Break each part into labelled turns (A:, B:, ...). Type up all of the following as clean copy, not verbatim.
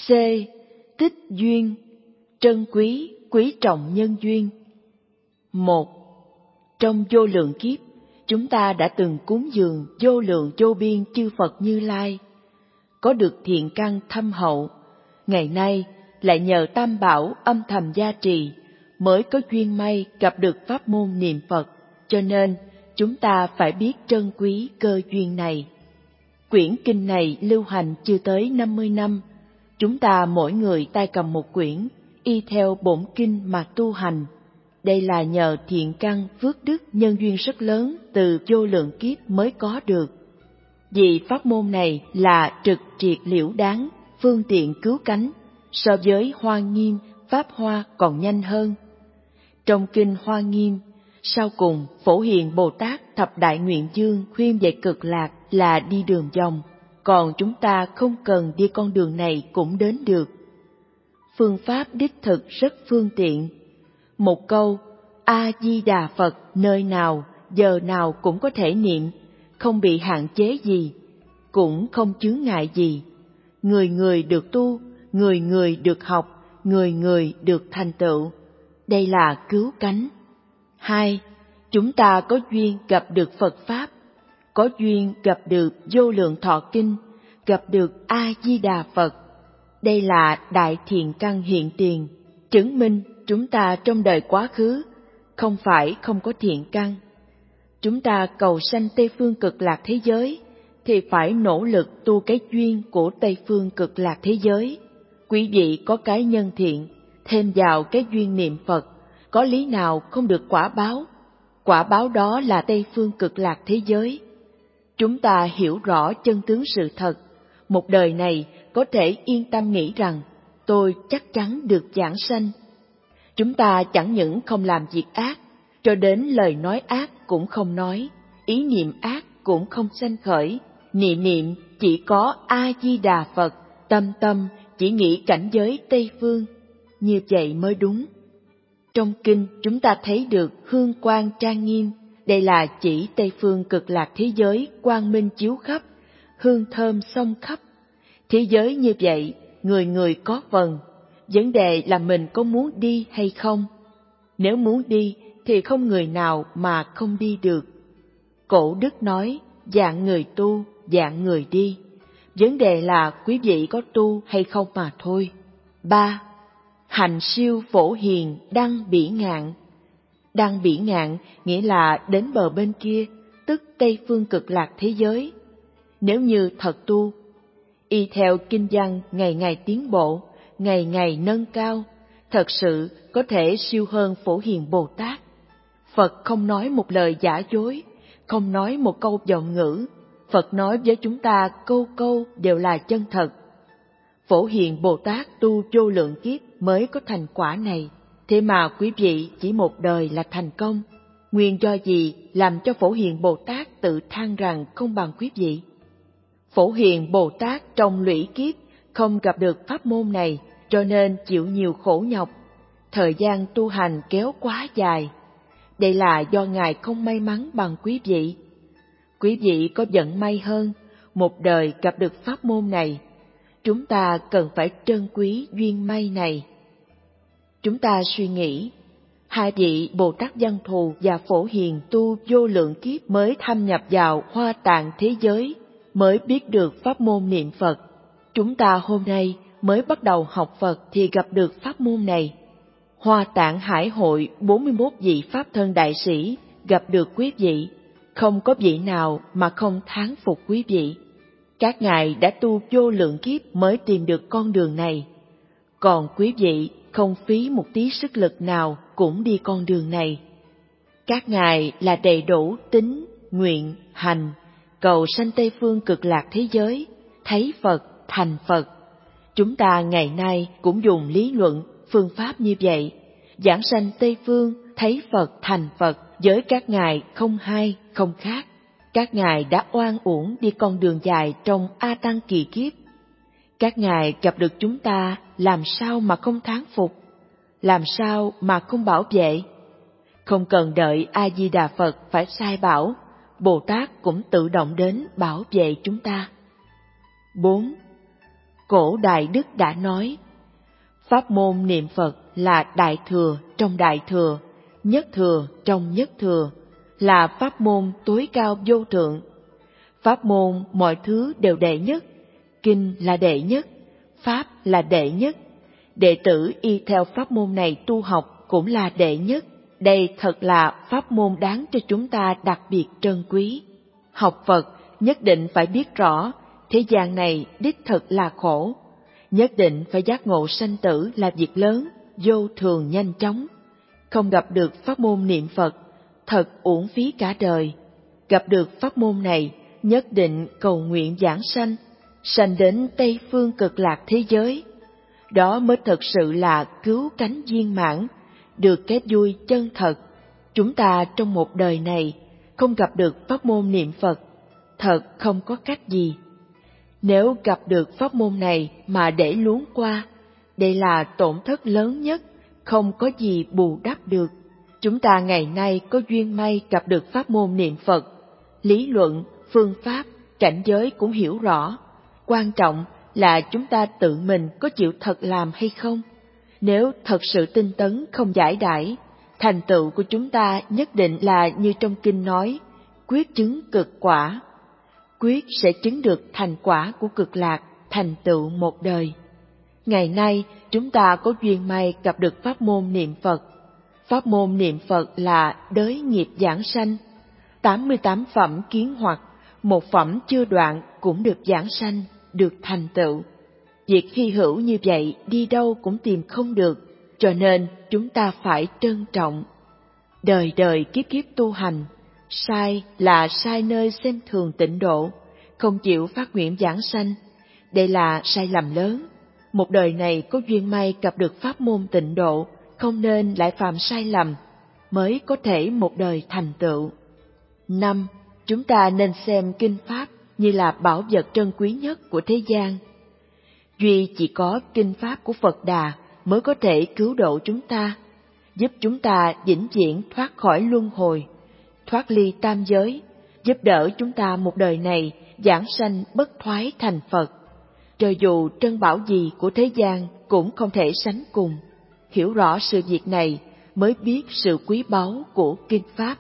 A: C. Tích duyên, trân quý, quý trọng nhân duyên. 1. Trong vô lượng kiếp, chúng ta đã từng cúng dường vô lượng vô biên chư Phật Như Lai, có được thiện căn thâm hậu. Ngày nay lại nhờ Tam Bảo âm thầm gia trì, mới có duyên may gặp được pháp môn niệm Phật, cho nên chúng ta phải biết trân quý cơ duyên này. Quyển kinh này lưu hành chưa tới 50 năm, chúng ta mỗi người tay cầm một quyển, y theo bổn kinh mà tu hành. Đây là nhờ thiện căn phước đức nhân duyên rất lớn từ vô lượng kiếp mới có được. Vì pháp môn này là trực triệt liễu đáng, phương tiện cứu cánh, so với Hoa Nghiêm, Pháp Hoa còn nhanh hơn. Trong kinh Hoa Nghiêm, sau cùng Phổ Hiền Bồ Tát thập đại nguyện dương khuyên về Cực Lạc là đi đường vòng, còn chúng ta không cần đi con đường này cũng đến được. Phương pháp đích thực rất phương tiện. Một câu A Di Đà Phật nơi nào, giờ nào cũng có thể niệm, không bị hạn chế gì, cũng không chướng ngại gì. Người người được tu, người người được học, người người được thành tựu. Đây là cứu cánh. 2. Chúng ta có duyên gặp được Phật Pháp, có duyên gặp được vô lượng thọ kinh, gặp được A Di Đà Phật. Đây là đại thiện căn hiện tiền, chứng minh chúng ta trong đời quá khứ không phải không có thiện căn. Chúng ta cầu sanh Tây Phương Cực Lạc thế giới thì phải nỗ lực tu cái duyên của Tây Phương Cực Lạc thế giới. Quý vị có cái nhân thiện, thêm vào cái duyên niệm Phật, có lý nào không được quả báo? Quả báo đó là Tây Phương Cực Lạc thế giới. Chúng ta hiểu rõ chân tướng sự thật, một đời này có thể yên tâm nghĩ rằng tôi chắc chắn được giảng sanh. Chúng ta chẳng những không làm việc ác, cho đến lời nói ác cũng không nói, ý niệm ác cũng không sanh khởi, niệm niệm chỉ có A Di Đà Phật, tâm tâm chỉ nghĩ cảnh giới Tây Phương, như vậy mới đúng. Trong kinh chúng ta thấy được hương quang trang nghiêm, đây là chỉ Tây Phương Cực Lạc thế giới quang minh chiếu khắp, hương thơm xông khắp. Thế giới như vậy, người người có phần, vấn đề là mình có muốn đi hay không. Nếu muốn đi thì không người nào mà không đi được. Cổ đức nói, dạng người tu, dạng người đi. Vấn đề là quý vị có tu hay không mà thôi. 3. Hành siêu phổ hiền đăng bỉ ngạn. Đăng bỉ ngạn nghĩa là đến bờ bên kia, tức Tây Phương Cực Lạc thế giới. Nếu như thật tu, y theo kinh văn ngày ngày tiến bộ, ngày ngày nâng cao, thật sự có thể siêu hơn Phổ Hiền Bồ Tát. Phật không nói một lời giả dối, không nói một câu vọng ngữ. Phật nói với chúng ta câu câu đều là chân thật. Phổ Hiền Bồ Tát tu vô lượng kiếp mới có thành quả này, thế mà quý vị chỉ một đời là thành công. Nguyên do gì làm cho Phổ Hiền Bồ Tát tự than rằng không bằng quý vị? Phổ Hiền Bồ Tát trong lũy kiếp không gặp được pháp môn này, cho nên chịu nhiều khổ nhọc. Thời gian tu hành kéo quá dài. Đây là do Ngài không may mắn bằng quý vị. Quý vị có vận may hơn, một đời gặp được pháp môn này. Chúng ta cần phải trân quý duyên may này. Chúng ta suy nghĩ, hai vị Bồ Tát Văn Thù và Phổ Hiền tu vô lượng kiếp mới thâm nhập vào Hoa Tạng thế giới, mới biết được pháp môn niệm Phật. Chúng ta hôm nay mới bắt đầu học Phật thì gặp được pháp môn này. Hoa Tạng Hải hội 41 vị Pháp thân đại sĩ gặp được quý vị, không có vị nào mà không thán phục quý vị. Các ngài đã tu vô lượng kiếp mới tìm được con đường này, còn quý vị không phí một tí sức lực nào cũng đi con đường này. Các ngài là đầy đủ tín, nguyện, hành, cầu sanh Tây Phương Cực Lạc thế giới, thấy Phật, thành Phật. Chúng ta ngày nay cũng dùng lý luận, phương pháp như vậy, giảng sanh Tây Phương, thấy Phật, thành Phật, với các ngài không hai, không khác. Các ngài đã oan uổng đi con đường dài trong A Tăng kỳ kiếp. Các ngài gặp được chúng ta, làm sao mà không thán phục, làm sao mà không bảo vệ. Không cần đợi A Di Đà Phật phải sai bảo, Bồ Tát cũng tự động đến bảo vệ chúng ta. 4. Cổ Đại Đức đã nói, pháp môn niệm Phật là đại thừa trong đại thừa, nhất thừa trong nhất thừa, là pháp môn tối cao vô thượng. Pháp môn mọi thứ đều đệ nhất, kinh là đệ nhất, pháp là đệ nhất. Đệ tử y theo pháp môn này tu học cũng là đệ nhất. Đây thật là pháp môn đáng cho chúng ta đặc biệt trân quý. Học Phật nhất định phải biết rõ, thế gian này đích thực là khổ. Nhất định phải giác ngộ sanh tử là việc lớn, vô thường nhanh chóng. Không gặp được pháp môn niệm Phật, thật uổng phí cả đời. Gặp được pháp môn này, nhất định cầu nguyện giảng sanh, sanh đến Tây Phương Cực Lạc thế giới. Đó mới thực sự là cứu cánh viên mãn, được cái vui chân thật. Chúng ta trong một đời này không gặp được pháp môn niệm Phật, thật không có cách gì. Nếu gặp được pháp môn này mà để luống qua, đây là tổn thất lớn nhất, không có gì bù đắp được. Chúng ta ngày nay có duyên may gặp được pháp môn niệm Phật, lý luận, phương pháp, cảnh giới cũng hiểu rõ. Quan trọng là chúng ta tự mình có chịu thật làm hay không. Nếu thật sự tinh tấn không giải đãi, thành tựu của chúng ta nhất định là như trong kinh nói, quyết chứng cực quả. Quyết sẽ chứng được thành quả của cực lạc, thành tựu một đời. Ngày nay chúng ta có duyên may gặp được pháp môn niệm Phật. Pháp môn niệm Phật là đới nghiệp giảng sanh. 88 phẩm kiến hoặc, một phẩm chưa đoạn cũng được giảng sanh, được thành tựu. Việc hy hữu như vậy đi đâu cũng tìm không được, cho nên chúng ta phải trân trọng. Đời đời kiếp kiếp tu hành, sai là sai nơi xem thường tịnh độ, không chịu phát nguyện giảng sanh. Đây là sai lầm lớn. Một đời này có duyên may gặp được pháp môn tịnh độ, không nên lại phạm sai lầm, mới có thể một đời thành tựu. 5. Chúng ta nên xem kinh pháp như là bảo vật trân quý nhất của thế gian. Duy chỉ có kinh pháp của Phật Đà mới có thể cứu độ chúng ta, giúp chúng ta vĩnh viễn thoát khỏi luân hồi, thoát ly tam giới, giúp đỡ chúng ta một đời này giảng sanh bất thoái thành Phật. Cho dù trân bảo gì của thế gian cũng không thể sánh cùng. Hiểu rõ sự việc này mới biết sự quý báu của kinh pháp.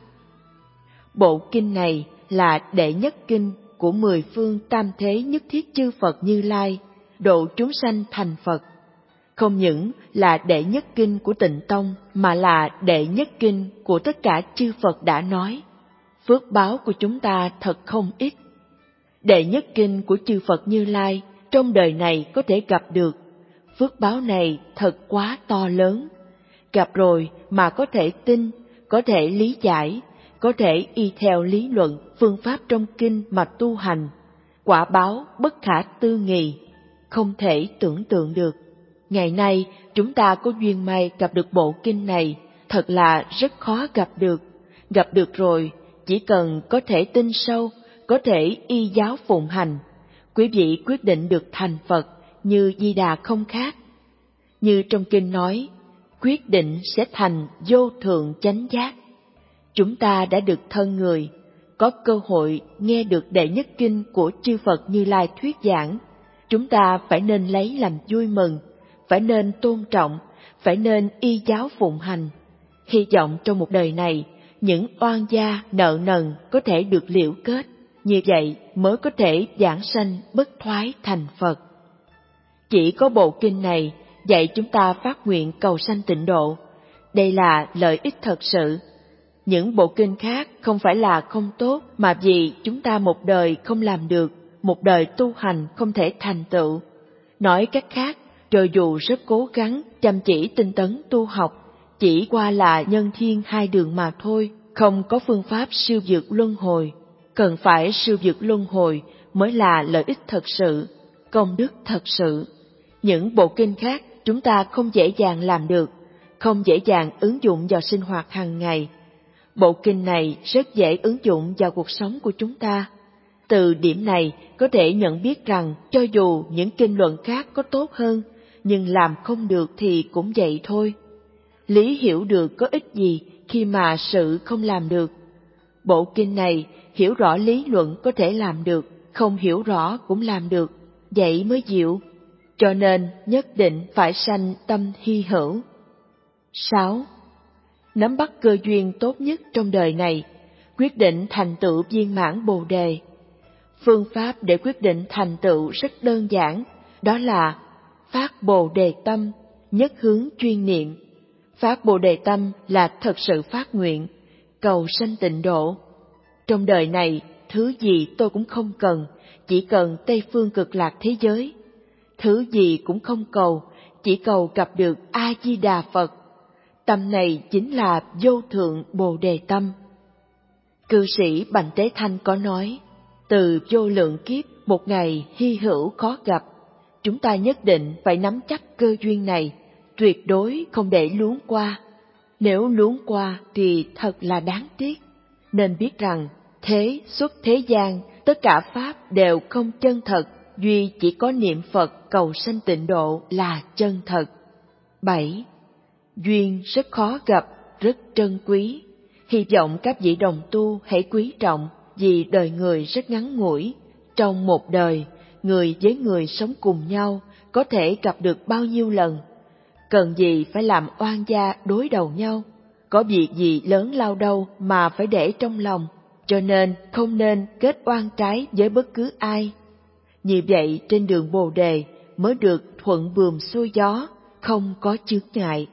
A: Bộ kinh này là đệ nhất kinh của 10 phương tam thế nhất thiết chư Phật Như Lai, độ chúng sanh thành Phật. Không những là đệ nhất kinh của Tịnh Tông, mà là đệ nhất kinh của tất cả chư Phật đã nói. Phước báo của chúng ta thật không ít. Đệ nhất kinh của chư Phật Như Lai trong đời này có thể gặp được, phước báo này thật quá to lớn. Gặp rồi mà có thể tin, có thể lý giải, có thể y theo lý luận, phương pháp trong kinh mà tu hành, quả báo bất khả tư nghì, không thể tưởng tượng được. Ngày nay chúng ta có duyên may gặp được bộ kinh này, thật là rất khó gặp được. Gặp được rồi, chỉ cần có thể tin sâu, có thể y giáo phụng hành, quý vị quyết định được thành Phật như Di Đà không khác. Như trong kinh nói, quyết định sẽ thành vô thượng chánh giác. Chúng ta đã được thân người, có cơ hội nghe được đệ nhất kinh của chư Phật Như Lai thuyết giảng. Chúng ta phải nên lấy làm vui mừng, phải nên tôn trọng, phải nên y giáo phụng hành. Hy vọng trong một đời này, những oan gia nợ nần có thể được liễu kết, như vậy mới có thể giảng sanh bất thoái thành Phật. Chỉ có bộ kinh này dạy chúng ta phát nguyện cầu sanh tịnh độ. Đây là lợi ích thật sự. Những bộ kinh khác không phải là không tốt, mà vì chúng ta một đời không làm được, một đời tu hành không thể thành tựu. Nói cách khác, cho dù rất cố gắng, chăm chỉ tinh tấn tu học, chỉ qua là nhân thiên hai đường mà thôi, không có phương pháp siêu vượt luân hồi. Cần phải siêu vượt luân hồi mới là lợi ích thật sự, công đức thật sự. Những bộ kinh khác chúng ta không dễ dàng làm được, không dễ dàng ứng dụng vào sinh hoạt hàng ngày. Bộ kinh này rất dễ ứng dụng vào cuộc sống của chúng ta. Từ điểm này có thể nhận biết rằng cho dù những kinh luận khác có tốt hơn, nhưng làm không được thì cũng vậy thôi. Lý hiểu được có ích gì khi mà sự không làm được. Bộ kinh này hiểu rõ lý luận có thể làm được, không hiểu rõ cũng làm được, vậy mới diệu. cho nên nhất định phải sanh tâm hy hữu. 6. Nắm bắt cơ duyên tốt nhất trong đời này, quyết định thành tựu viên mãn Bồ đề. Phương pháp để quyết định thành tựu rất đơn giản, đó là phát Bồ đề tâm, nhất hướng chuyên niệm. Phát Bồ đề tâm là thật sự phát nguyện, cầu sanh tịnh độ. Trong đời này, thứ gì tôi cũng không cần, chỉ cần Tây phương cực lạc thế giới. Thứ gì cũng không cầu, chỉ cầu gặp được A-di-đà Phật. Tâm này chính là vô thượng Bồ đề tâm. Cư sĩ Bành Tế Thanh có nói, từ vô lượng kiếp một ngày hy hữu khó gặp, chúng ta nhất định phải nắm chắc cơ duyên này, tuyệt đối không để luống qua. Nếu luống qua thì thật là đáng tiếc. Nên biết rằng thế xuất thế gian, tất cả pháp đều không chân thật, duy chỉ có niệm Phật cầu sanh tịnh độ là chân thật. 7. Duyên rất khó gặp, rất trân quý. Hy vọng các vị đồng tu hãy quý trọng, vì đời người rất ngắn ngủi. Trong một đời, người với người sống cùng nhau có thể gặp được bao nhiêu lần. Cần gì phải làm oan gia đối đầu nhau, có việc gì lớn lao đâu mà phải để trong lòng, cho nên không nên kết oan trái với bất cứ ai. Như vậy trên đường Bồ đề mới được thuận buồm xuôi gió, không có chướng ngại.